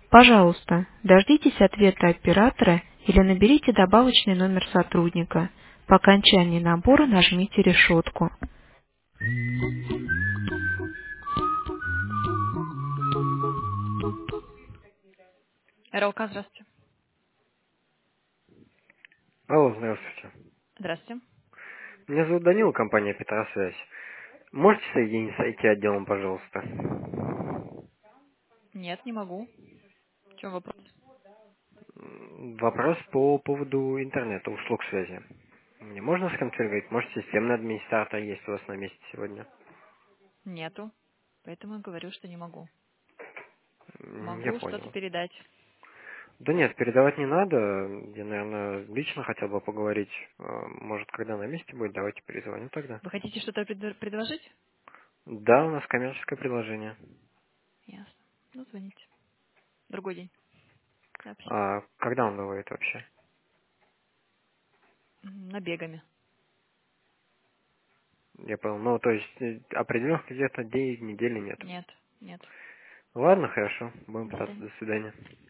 Пожалуйста, дождитесь ответа оператора или наберите добавочный номер сотрудника. По окончании набора нажмите решетку. РЛК, здравствуйте. Алло, здравствуйте. Здравствуйте. Меня зовут Данила, компания Петросвязь. Можете соединить с IT-отделом, пожалуйста? Нет, не могу. В чем вопрос? Вопрос по поводу интернета, услуг связи. Мне можно с кем-то говорить? Может, системный администратор есть у вас на месте сегодня? Нету. Поэтому я говорю, что не могу. Я Могу что-то понял. передать. Да нет, передавать не надо. Я, наверное, лично хотел бы поговорить. Может, когда на месте будет, давайте перезвоню тогда. Вы хотите что-то предложить? Да, у нас коммерческое предложение. Ясно. Ну, звоните. Другой день. Сообщите. А когда он бывает вообще? Набегами. Я понял. Ну, то есть определенных где-то дней, недели нет. Нет, нет. Ладно, хорошо. Будем До пытаться. свидания. До свидания.